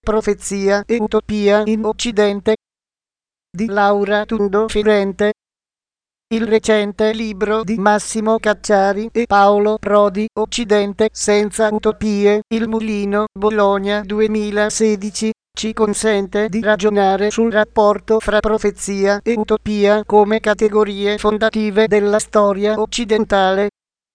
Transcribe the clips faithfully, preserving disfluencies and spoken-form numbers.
Profezia e utopia in Occidente di Laura Tundo Fiorente. Il recente libro di Massimo Cacciari e Paolo Prodi, Occidente senza utopie, Il Mulino, Bologna duemilasedici, ci consente di ragionare sul rapporto fra profezia e utopia come categorie fondative della storia occidentale.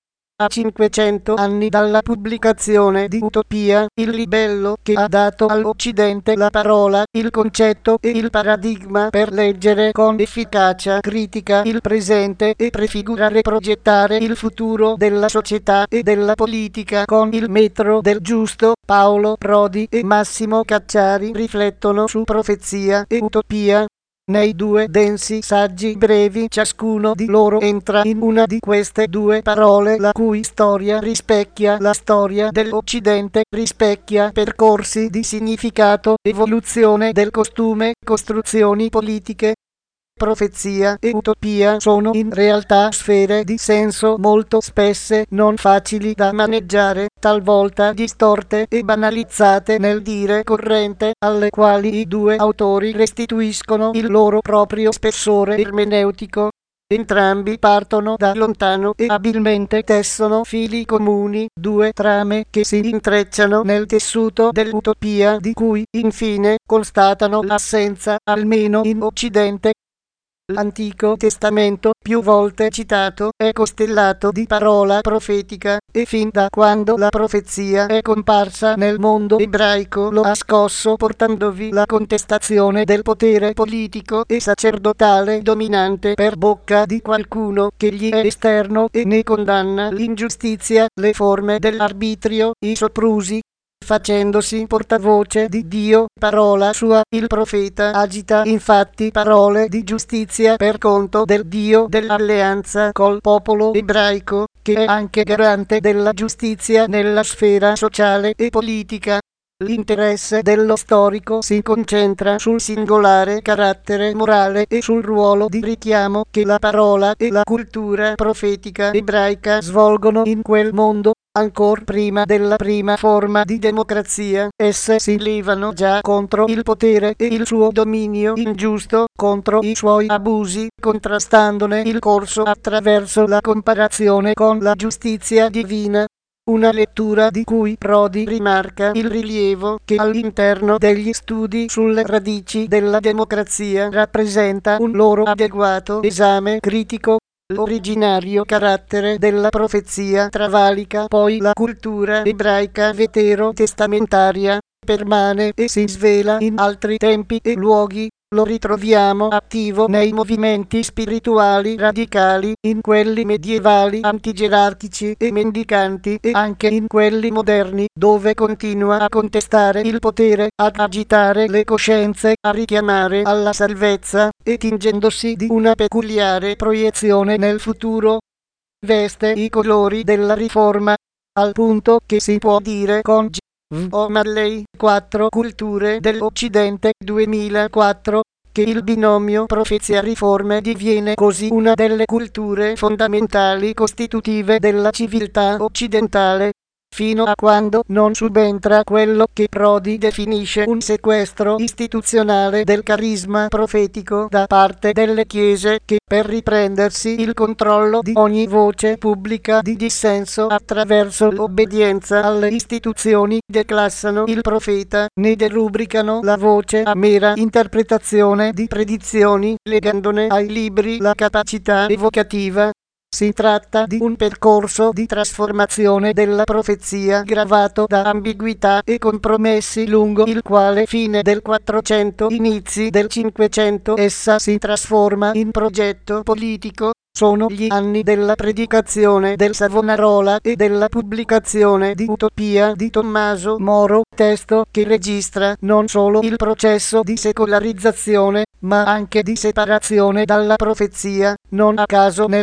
A cinquecento anni dalla pubblicazione di Utopia, il libello che ha dato all'Occidente la parola, il concetto e il paradigma per leggere con efficacia critica il presente e prefigurare e progettare il futuro della società e della politica con il metro del giusto, Paolo Prodi e Massimo Cacciari riflettono su profezia e utopia. Nei due densi saggi brevi ciascuno di loro entra in una di queste due parole la cui storia rispecchia la storia dell'Occidente, rispecchia percorsi di significato, evoluzione del costume, costruzioni politiche. Profezia e utopia sono in realtà sfere di senso molto spesse, non facili da maneggiare, talvolta distorte e banalizzate nel dire corrente, alle quali i due autori restituiscono il loro proprio spessore ermeneutico. Entrambi partono da lontano e abilmente tessono fili comuni, due trame che si intrecciano nel tessuto dell'utopia di cui, infine, constatano l'assenza, almeno in Occidente. L'Antico Testamento, più volte citato, è costellato di parola profetica, e fin da quando la profezia è comparsa nel mondo ebraico lo ha scosso portandovi la contestazione del potere politico e sacerdotale dominante per bocca di qualcuno che gli è esterno e ne condanna l'ingiustizia, le forme dell'arbitrio, i soprusi. Facendosi portavoce di Dio, parola sua, il profeta agita infatti parole di giustizia per conto del Dio dell'alleanza col popolo ebraico, che è anche garante della giustizia nella sfera sociale e politica. L'interesse dello storico si concentra sul singolare carattere morale e sul ruolo di richiamo che la parola e la cultura profetica ebraica svolgono in quel mondo. Ancor prima della prima forma di democrazia, esse si levano già contro il potere e il suo dominio ingiusto, contro i suoi abusi, contrastandone il corso attraverso la comparazione con la giustizia divina. Una lettura di cui Prodi rimarca il rilievo che all'interno degli studi sulle radici della democrazia rappresenta un loro adeguato esame critico. L'originario carattere della profezia travalica poi la cultura ebraica veterotestamentaria, permane e si svela in altri tempi e luoghi. Lo ritroviamo attivo nei movimenti spirituali radicali, in quelli medievali antigerarchici e mendicanti e anche in quelli moderni, dove continua a contestare il potere, ad agitare le coscienze, a richiamare alla salvezza, e tingendosi di una peculiare proiezione nel futuro. Veste i colori della riforma, al punto che si può dire con G. O'Malley, Quattro culture dell'Occidente, duemilaquattro, che il binomio profezia-riforme diviene così una delle culture fondamentali costitutive della civiltà occidentale, fino a quando non subentra quello che Prodi definisce un sequestro istituzionale del carisma profetico da parte delle chiese che, per riprendersi il controllo di ogni voce pubblica di dissenso attraverso l'obbedienza alle istituzioni, declassano il profeta, ne derubricano la voce a mera interpretazione di predizioni, legandone ai libri la capacità evocativa. Si tratta di un percorso di trasformazione della profezia gravato da ambiguità e compromessi lungo il quale fine del quattrocento inizi del cinquecento essa si trasforma in progetto politico. Sono gli anni della predicazione del Savonarola e della pubblicazione di Utopia di Tommaso Moro, testo che registra non solo il processo di secolarizzazione, ma anche di separazione dalla profezia. Non a caso nel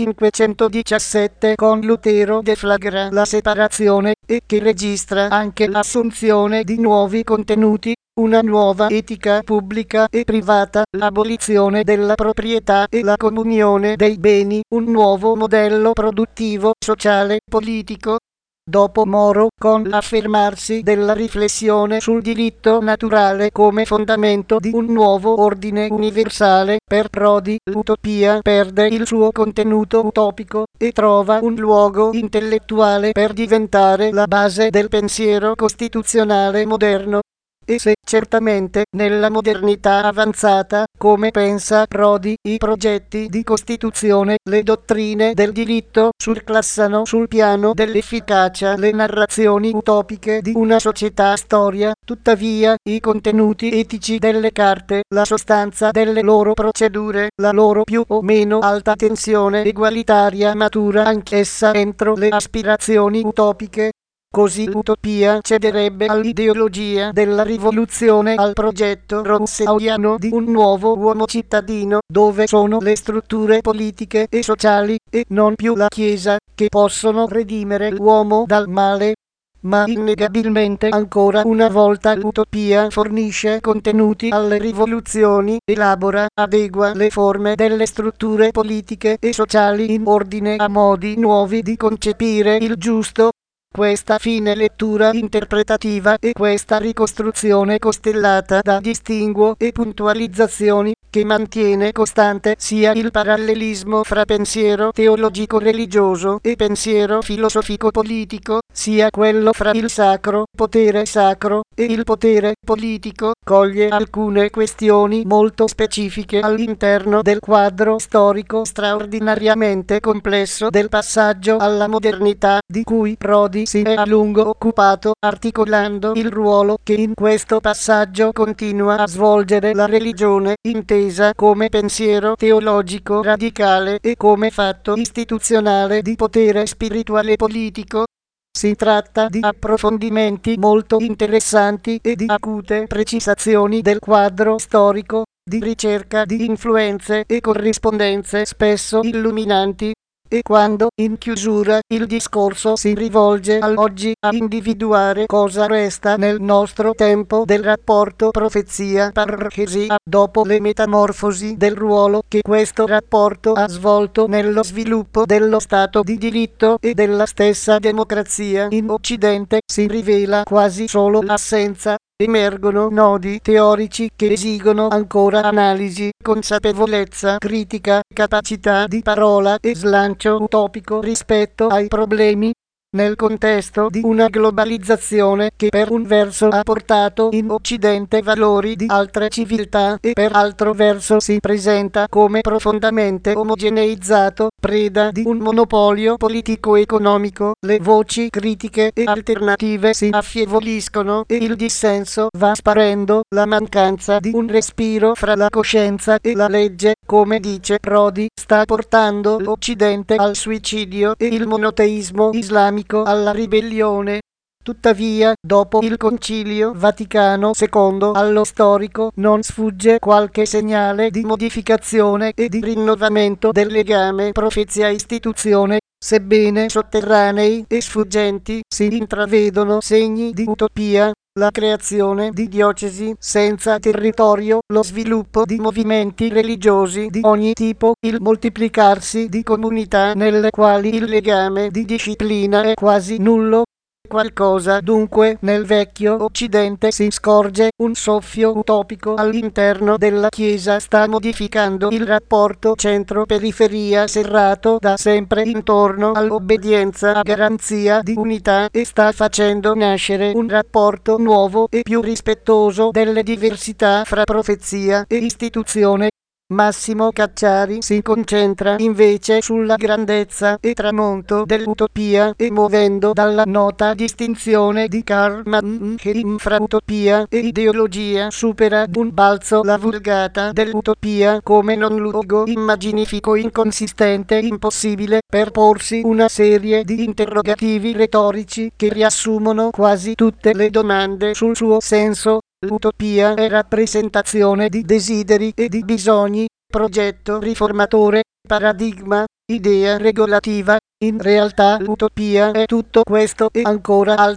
millecinquecentodiciassette con Lutero deflagra la separazione, e che registra anche l'assunzione di nuovi contenuti, una nuova etica pubblica e privata, l'abolizione della proprietà e la comunione dei beni, un nuovo modello produttivo, sociale, politico. dopo Moro, con l'affermarsi della riflessione sul diritto naturale come fondamento di un nuovo ordine universale, per Prodi l'utopia perde il suo contenuto utopico e trova un luogo intellettuale per diventare la base del pensiero costituzionale moderno. E se certamente nella modernità avanzata, come pensa Prodi, i progetti di Costituzione, le dottrine del diritto surclassano sul piano dell'efficacia le narrazioni utopiche di una società storia, tuttavia i contenuti etici delle carte, la sostanza delle loro procedure, la loro più o meno alta tensione egualitaria matura anch'essa entro le aspirazioni utopiche. Così l'utopia cederebbe all'ideologia della rivoluzione, al progetto rousseauiano di un nuovo uomo cittadino, dove sono le strutture politiche e sociali, e non più la Chiesa, che possono redimere l'uomo dal male. Ma innegabilmente ancora una volta l'utopia fornisce contenuti alle rivoluzioni, elabora, adegua le forme delle strutture politiche e sociali in ordine a modi nuovi di concepire il giusto. Questa fine lettura interpretativa e questa ricostruzione costellata da distinguo e puntualizzazioni, che mantiene costante sia il parallelismo fra pensiero teologico-religioso e pensiero filosofico-politico, sia quello fra il sacro, potere sacro, e il potere politico, coglie alcune questioni molto specifiche all'interno del quadro storico straordinariamente complesso del passaggio alla modernità, di cui Prodi si è a lungo occupato, articolando il ruolo che in questo passaggio continua a svolgere la religione, intesa come pensiero teologico radicale e come fatto istituzionale di potere spirituale politico. Si tratta di approfondimenti molto interessanti e di acute precisazioni del quadro storico, di ricerca di influenze e corrispondenze spesso illuminanti. E quando, in chiusura, il discorso si rivolge all'oggi a individuare cosa resta nel nostro tempo del rapporto profezia-parresia, dopo le metamorfosi del ruolo che questo rapporto ha svolto nello sviluppo dello Stato di diritto e della stessa democrazia in Occidente, si rivela quasi solo l'assenza. Emergono nodi teorici che esigono ancora analisi, consapevolezza critica, capacità di parola e slancio utopico rispetto ai problemi. Nel contesto di una globalizzazione che per un verso ha portato in Occidente valori di altre civiltà e per altro verso si presenta come profondamente omogeneizzato, preda di un monopolio politico-economico, le voci critiche e alternative si affievoliscono e il dissenso va sparendo, la mancanza di un respiro fra la coscienza e la legge, come dice Prodi, sta portando l'Occidente al suicidio e il monoteismo islamico alla ribellione. Tuttavia, dopo il Concilio Vaticano secondo, allo storico non sfugge qualche segnale di modificazione e di rinnovamento del legame profezia-istituzione. Sebbene sotterranei e sfuggenti, si intravedono segni di utopia, la creazione di diocesi senza territorio, lo sviluppo di movimenti religiosi di ogni tipo, il moltiplicarsi di comunità nelle quali il legame di disciplina è quasi nullo. Qualcosa dunque nel vecchio Occidente si scorge, un soffio utopico all'interno della Chiesa sta modificando il rapporto centro-periferia serrato da sempre intorno all'obbedienza a garanzia di unità e sta facendo nascere un rapporto nuovo e più rispettoso delle diversità fra profezia e istituzione. Massimo Cacciari si concentra invece sulla grandezza e tramonto dell'utopia e muovendo dalla nota distinzione di Karl Mannheim fra utopia e ideologia supera d'un balzo la vulgata dell'utopia come non luogo immaginifico inconsistente impossibile per porsi una serie di interrogativi retorici che riassumono quasi tutte le domande sul suo senso. L'utopia è rappresentazione di desideri e di bisogni, progetto riformatore, paradigma, idea regolativa. In realtà l'utopia è tutto questo e ancora altro.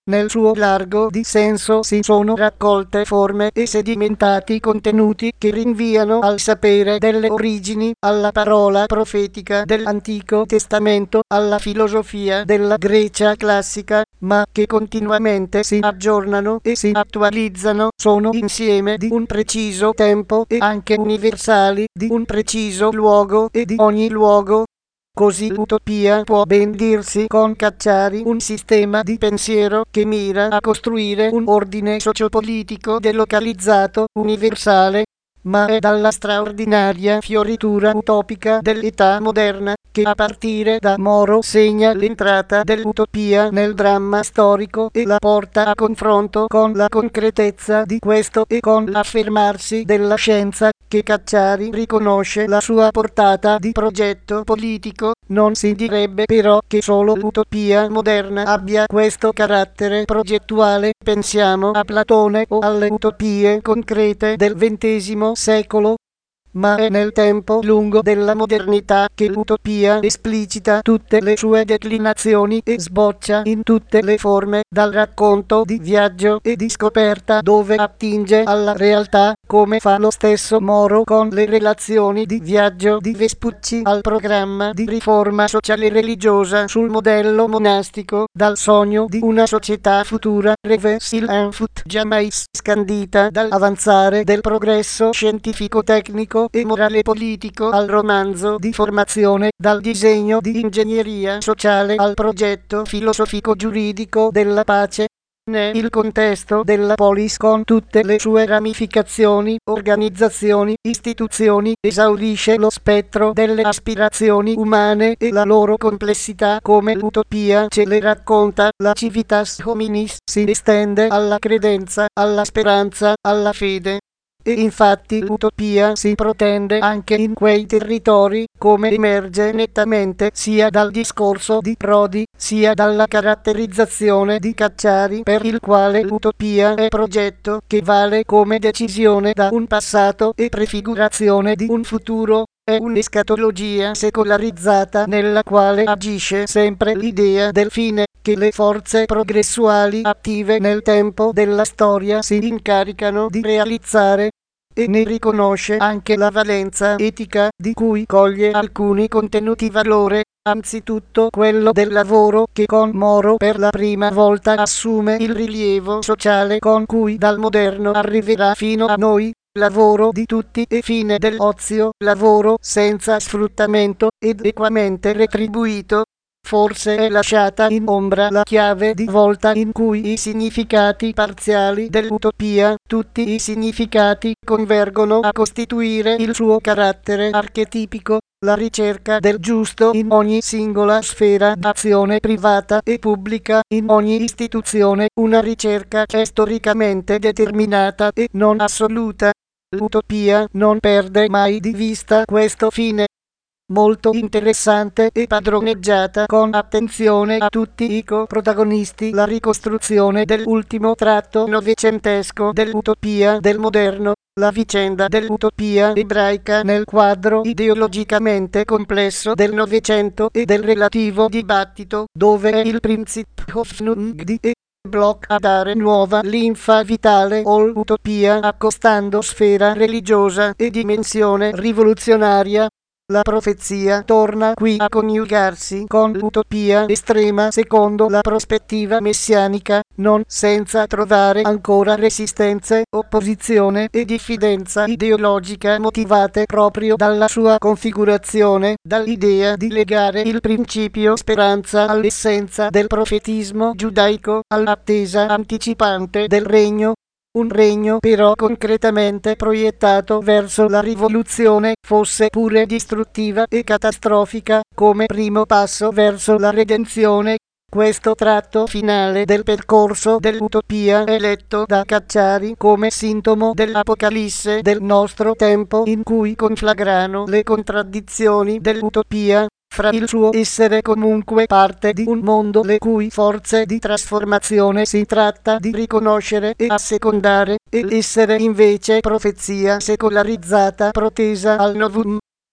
nel suo largo di senso si sono raccolte forme e sedimentati contenuti che rinviano al sapere delle origini, alla parola profetica dell'Antico Testamento, alla filosofia della Grecia classica, ma che continuamente si aggiornano e si attualizzano, sono insieme di un preciso tempo e anche universali, di un preciso luogo e di ogni luogo. Così l'utopia può ben dirsi con Cacciari un sistema di pensiero che mira a costruire un ordine sociopolitico delocalizzato, universale, ma è dalla straordinaria fioritura utopica dell'età moderna che a partire da Moro segna l'entrata dell'utopia nel dramma storico e la porta a confronto con la concretezza di questo e con l'affermarsi della scienza che Cacciari riconosce la sua portata di progetto politico. Non si direbbe però che solo l'utopia moderna abbia questo carattere progettuale. Pensiamo a Platone o alle utopie concrete del ventesimo secolo. Ma è nel tempo lungo della modernità che l'utopia esplicita tutte le sue declinazioni e sboccia in tutte le forme, dal racconto di viaggio e di scoperta dove attinge alla realtà, come fa lo stesso Moro con le relazioni di viaggio di Vespucci, al programma di riforma sociale e religiosa sul modello monastico, dal sogno di una società futura, rêve il fut jamais scandita dall'avanzare del progresso scientifico-tecnico e morale politico, al romanzo di formazione, dal disegno di ingegneria sociale al progetto filosofico-giuridico della pace. Il contesto della polis con tutte le sue ramificazioni, organizzazioni, istituzioni, esaurisce lo spettro delle aspirazioni umane e la loro complessità come l'utopia ce le racconta. La civitas hominis si estende alla credenza, alla speranza, alla fede. E infatti l'utopia si protende anche in quei territori, come emerge nettamente sia dal discorso di Prodi, sia dalla caratterizzazione di Cacciari, per il quale l'utopia è progetto che vale come decisione da un passato e prefigurazione di un futuro. È un'escatologia secolarizzata nella quale agisce sempre l'idea del fine che le forze progressuali attive nel tempo della storia si incaricano di realizzare, e ne riconosce anche la valenza etica, di cui coglie alcuni contenuti valore, anzitutto quello del lavoro che con Moro per la prima volta assume il rilievo sociale con cui dal moderno arriverà fino a noi. Lavoro di tutti e fine dell'ozio, lavoro senza sfruttamento ed equamente retribuito. Forse è lasciata in ombra la chiave di volta in cui i significati parziali dell'utopia, tutti i significati, convergono a costituire il suo carattere archetipico, la ricerca del giusto in ogni singola sfera d'azione privata e pubblica, in ogni istituzione, una ricerca che è storicamente determinata e non assoluta. L'utopia non perde mai di vista questo fine. Molto interessante e padroneggiata con attenzione a tutti i coprotagonisti la ricostruzione dell'ultimo tratto novecentesco dell'utopia del moderno, la vicenda dell'utopia ebraica nel quadro ideologicamente complesso del Novecento e del relativo dibattito, dove è il Prinzip Hoffnung di E. Bloch a dare nuova linfa vitale all'utopia, accostando sfera religiosa e dimensione rivoluzionaria. La profezia torna qui a coniugarsi con l'utopia estrema secondo la prospettiva messianica, non senza trovare ancora resistenze, opposizione e diffidenza ideologica motivate proprio dalla sua configurazione, dall'idea di legare il principio speranza all'essenza del profetismo giudaico, all'attesa anticipante del regno. Un regno però concretamente proiettato verso la rivoluzione, fosse pure distruttiva e catastrofica, come primo passo verso la redenzione. Questo tratto finale del percorso dell'utopia è letto da Cacciari come sintomo dell'apocalisse del nostro tempo, in cui conflagrano le contraddizioni dell'utopia, fra il suo essere comunque parte di un mondo le cui forze di trasformazione si tratta di riconoscere e assecondare, e l'essere invece profezia secolarizzata protesa al novum.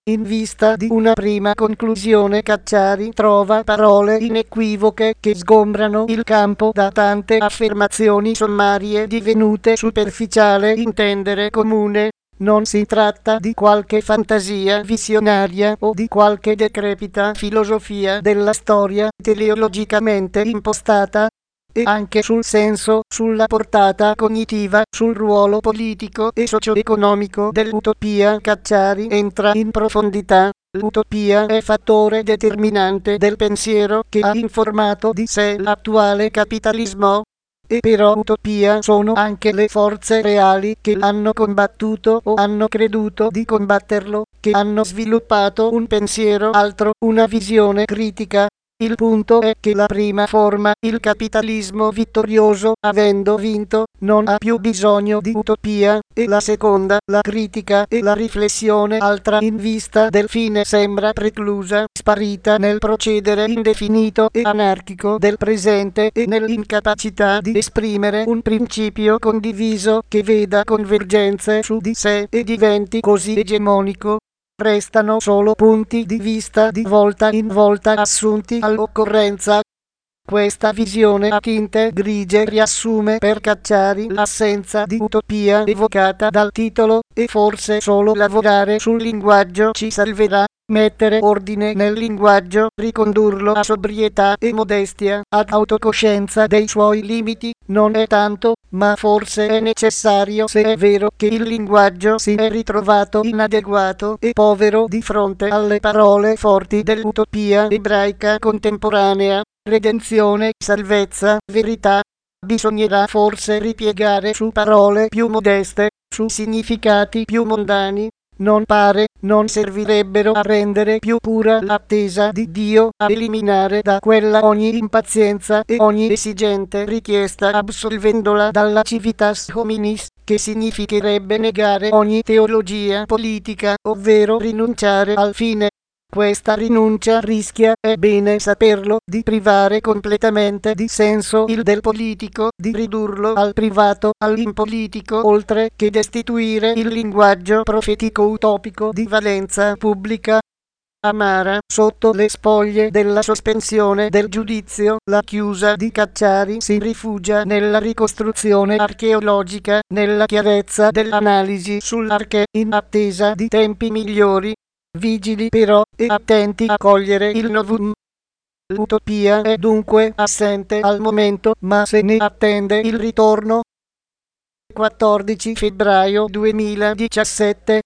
In vista di una prima conclusione, Cacciari trova parole inequivoche che sgombrano il campo da tante affermazioni sommarie divenute superficiale intendere comune. Non si tratta di qualche fantasia visionaria o di qualche decrepita filosofia della storia teleologicamente impostata. E anche sul senso, sulla portata cognitiva, sul ruolo politico e socio-economico dell'utopia Cacciari entra in profondità. L'utopia è fattore determinante del pensiero che ha informato di sé l'attuale capitalismo. E però utopia sono anche le forze reali che hanno combattuto o hanno creduto di combatterlo, che hanno sviluppato un pensiero altro, una visione critica. Il punto è che la prima forma, il capitalismo vittorioso, avendo vinto, non ha più bisogno di utopia, e la seconda, la critica e la riflessione altra in vista del fine sembra preclusa, sparita nel procedere indefinito e anarchico del presente e nell'incapacità di esprimere un principio condiviso che veda convergenze su di sé e diventi così egemonico. Restano solo punti di vista di volta in volta assunti all'occorrenza. Questa visione a tinte grigie riassume per Cacciari l'assenza di utopia evocata dal titolo, e forse solo lavorare sul linguaggio ci salverà. Mettere ordine nel linguaggio, ricondurlo a sobrietà e modestia, ad autocoscienza dei suoi limiti, non è tanto, ma forse è necessario se è vero che il linguaggio si è ritrovato inadeguato e povero di fronte alle parole forti dell'utopia ebraica contemporanea. Redenzione, salvezza, verità. Bisognerà forse ripiegare su parole più modeste, su significati più mondani. Non pare, non servirebbero a rendere più pura l'attesa di Dio, a eliminare da quella ogni impazienza e ogni esigente richiesta absolvendola dalla civitas hominis, che significherebbe negare ogni teologia politica, ovvero rinunciare al fine. Questa rinuncia rischia, è bene saperlo, di privare completamente di senso il del politico, di ridurlo al privato, all'impolitico, oltre che destituire il linguaggio profetico utopico di valenza pubblica. Amara, sotto le spoglie della sospensione del giudizio, la chiusa di Cacciari si rifugia nella ricostruzione archeologica, nella chiarezza dell'analisi sull'arche, in attesa di tempi migliori. Vigili però, e attenti a cogliere il novum. L'utopia è dunque assente al momento, ma se ne attende il ritorno. quattordici febbraio duemiladiciassette